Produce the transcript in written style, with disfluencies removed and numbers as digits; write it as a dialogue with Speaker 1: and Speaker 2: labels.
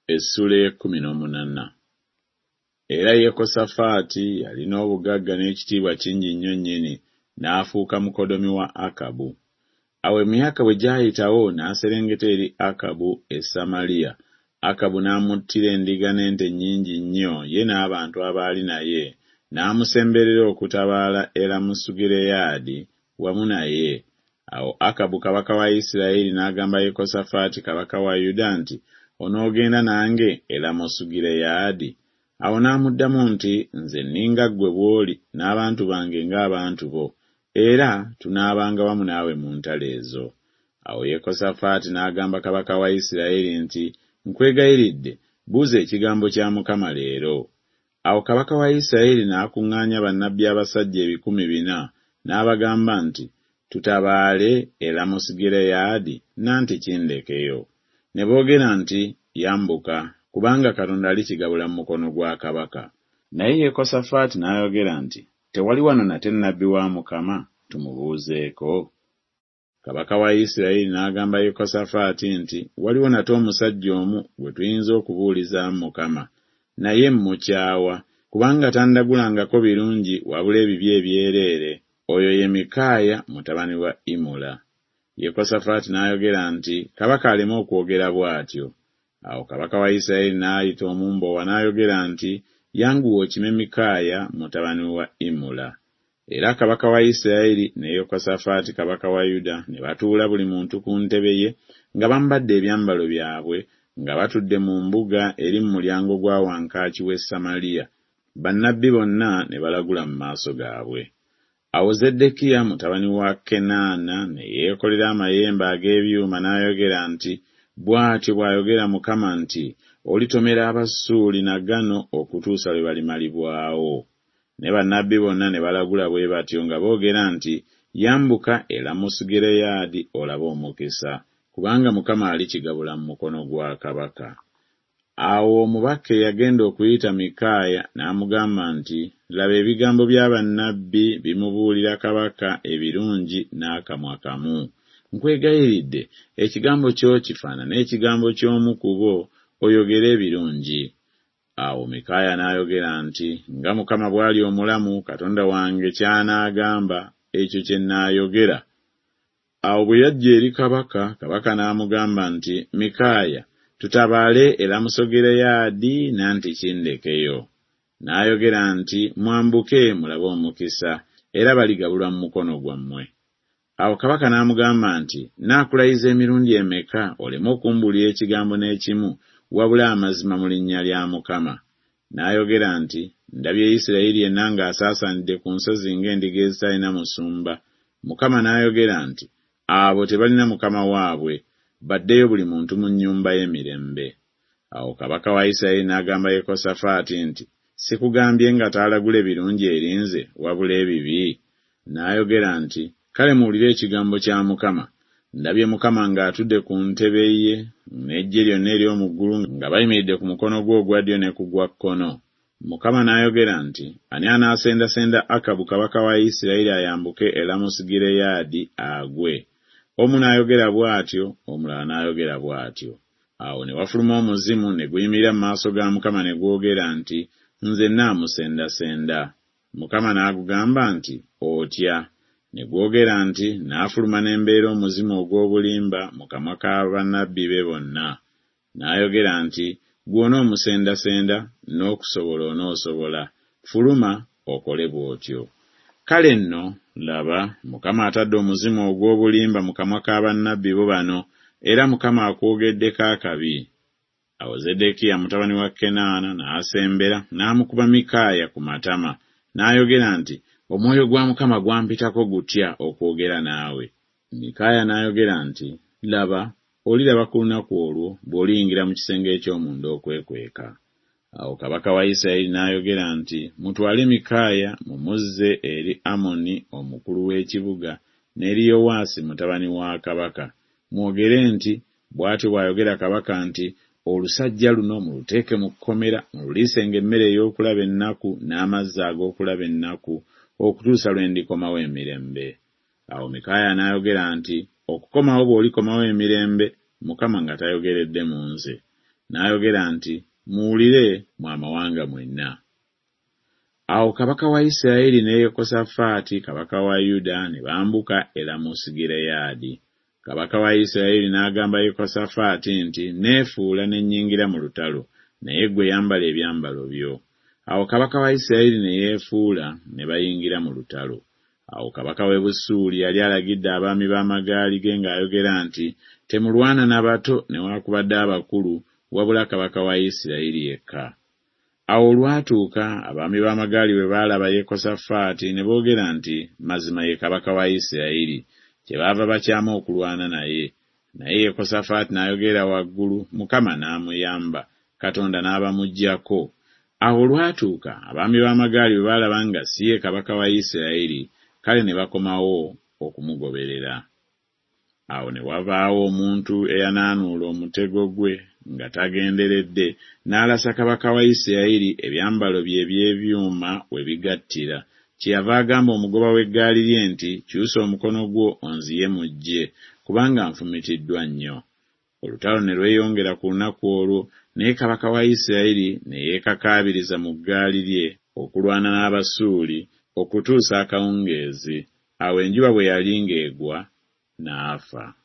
Speaker 1: Essula 18. Era Yekosafaati yalina obugagga n'ekitiibwa kingi nnyo nnyini, n'afuuka mukodomi wa Akabu. Awo emyaka bwe gyayitawo n'aserengeta eri Akabu e Samaliya. Akabu n'amuttira endiga n'ente nnyingi nnyo, ye n'abantu abaali naye, n'amusemberera okutabaala Eramusugireyaadi wamu naye. Awo Akabu kabaka wa Isirayiri n'agamba Yekosafaati kabaka wa Yuda nti, "Onoogenda nange Eramusugireyaadi?" Awo n'amuddamu nti, "Nze nninga ggwe bw'oli, n'abantu bange ng'abantu bo, era tunaabanga wamu naawe mu ntalo ezo." Awo Yekosafaati n'agamba kabaka wa Isirayiri nti, "Nkwegayiridde, buuza ekigambo kya Mukama leero." Awo kabaka wa Isirayiri n'akuŋŋaanya bannabbi abasajja 400, n'abagamba nti, "Tutabaale Eramusugireyaadi, nanti kindekeyo." Ne boogera nti, "Yambuka, kubanga Katonda alikigabula mu mukono gwa kabaka." Naye Yekosafaati n'ayogera nti, "Tewali wano nate nnabbi wa Mukama, tumubuuzeeko?" Kabaka wa Isirayiri n'agamba Yekosafaati nti, "Waliwo nate omusajja omu gwe tuyinza okubuulizaamu Mukama, naye mmukyawa, kubanga tandagulangako birungi wabula ebibi ebyereere. Oyo ye Mikaaya mutabani wa Imula." Yekosafaati n'ayogera nti, "Kabaka aleme okwogera bw'atyo." Awo kabaka wa Isirayiri n'ayita omumboowa n'ayogera nti, "Yanguwa okime Mikaaya mutabani wa Imula." Era kabaka wa Isirayiri ne Yekosafaati kabaka wa Yuda ne batuula buli muntu ku ntebe ye, nga bambadde ebyambalo byabwe, nga batudde mu mbuga eri mu mulyango gwa wankaaki w'e Samaliya. Bannabbi bonna ne balagula mu maaso gaabwe. Awo Zeddekiya mutabani wa Kenaana ne yeekolera amayembe ag'ebyuma n'ayogera nti, "Bw'atyo bw'ayogera Mukama nti, olitomera Abasuuli na gano okutuusa lwe balimalibwawo." Ne bannabbi bonna ne balagula bwe batyo nga boogera nti, "Yambuka Eramusugireyaadi olabe omukisa, kubanga Mukama alikigabula mu mukono gwa kabaka." Awo omubaka eyagenda okuyita Mikaaya n'amugamba nti, "Laba ebigambo bya bannabbi bimubuulira kabaka ebirungi n'akamwa kamu. Nkwegayiridde, ekigambo kyo kifaanane ekigambo ky'omu ku bo, oyogere ebirungi." Awo Mikaaya n'ayogera nti, "Nga Mukama bw'ali omulamu, Katonda wange ky'anaagamba, ekyo kye nnaayogera." Awo bwe yajja eri kabaka, kabaka n'amugamba nti, "Mikaaya, tutabaale Eramusugireyaadi, nanti kindekeyo." N'ayogera nti, "Mwambuke mulabe omukisa, era baligabulwa mu mukono gwammwe." Awo kabaka n'amugamba nti, "Naakulayiza emirundi emeka oleme okumbuulira ekigambo n'ekimu wabula amazima mu linnya lya Mukama?" N'ayogera nti, "Ndabye Isirayiri yenna ng'asaasaanidde ku nsozi ng'endiga ezitalina musumba." Mukama n'ayogera nti, "Abo tebalina mukama waabwe, baddeyo buli muntu mu nnyumba y'emirembe." Awo kabaka wa Isirayiri n'agamba Yekosafaati nti, "Sikugambye nga taalagula ebirungi eri nze wabula ebibi?" N'ayogera nti, "Kale muwulire ekigambo kya Mukama. Ndabye Mukama ng'atudde ku ntebe ye n'eggye lyonna ery'omu ggulu nga bayimiridde ku mukono gwe ogwa ddyo ne ku gwa kkono." Mukama n'ayogera nti, "Ani anaasendasenda Akabu kabaka wa Isirayiri ayambuke Eramusugireyaadi agwe?" Omu n'ayogera bw'atyo, omulala n'ayogera bw'atyo. Awo ne wafuluma omuzimu ne guyimirira mu maaso ga Mukama ne gwogera nti, "Nze nnaamusendasenda." Mukama n'agugamba nti, "Otya." Ne gwogera nti, "Naafuluma n'embeera omuzimu ogw'obulimba mu kamwa k'abannabbi be bonna." N'ayogera nti, "Gw'onoomusendasenda n'okusobola onoosobola. Fuluma okole bw'otyo." Kale nno, laba, Mukama atadde omuzimu ogw'obulimba mu kamwa k'abannabbi bo bano, era Mukama akwogeddeko akabi. Awo Zeddekiya mutabani wa Kenaana n'asembera n'amukuba Mikaaya ku matama, n'ayogera nti, "Omwoyo gwa Mukama gwampitako gutya okwogera naawe." Mikaaya n'ayogera nti, "Laba, oliraba ku lunaku olwo bw'oliyingira mu kisenge eky'omunda okwekweka." Awo kabaka wa Isirayiri n'ayogera nti, "Mutwale Mikaaya mumuzze eri Amoni omukulu w'ekibuga n'eri Yowaasi mutabani wa kabaka. Mwogere nti, bw'atyo bw'ayogera kabaka nti, olusajja luno muluteeke mu kkomera, mululiisenga emmere ey'okulaba ennaku n'amazzi ag'okulaba ennaku, okutuusa lwe ndikomawo emirembe." Awo Mikaaya n'ayogera nti, "Okukomawo bw'olikomawo emirembe, Mukama nga tayogeredde mu nze." n'ayogera nti, muwulire mu amawanga mwenna. Awo kabaka wa Isirayiri ne Yekosafaati kabaka wa Yuda ne bambuka e Lamosugireyaadi. Kabaka wa Isirayiri n'agamba Yekosafaati nti, neefuula ne nnyingira mu lutalo, naye ggwe yambala ebyambalo byo. Awo kabaka wa Isirayiri ne yeefuula ne bayingira mu lutalo. Awo kabaka w'e Busuuli yali alagidde abaami b'amagaali ge ng'ayogera nti, temulwana na bato newaakubadde abakulu, wabula kabaka wa Isirayiri yekka. Awo olwatuuka abaami b'amagaali bwe baalaba Yekosafaati ne boogera nti, mazima ye kabaka wa Isirayiri, kyebaava bakyama okulwana naye. Naye Yekosafaati n'ayogera waggulu, Mukama n'amuyamba, Katonda n'abamuggyako. Awo olwatuuka abaami b'amagaali bwe baalaba nga si ye kabaka wa Isirayiri, kale ne bakomawo okumugoberera. Awo ne wavaawo omuntu eyanaanuula omutego gwe nga tagenderedde, n'alasa kabaka wa Isirayiri ebyambalo bye eby'ebyuma we bigattira. Kyeyava agamba omugoba w'eggaali lye nti, kyusa omukono gwo onziye mu ggye, kubanga nfumitiddwa nnyo. Olutalo ne lweyongera ku lunaku olwo, naye kabaka wa Isirayiri ne yeekakaabiriza mu ggaali lye okulwana n'Abasuuli okutuusa akawungeezi. Awo enjuba bwe yali ng'egwa, n'afa.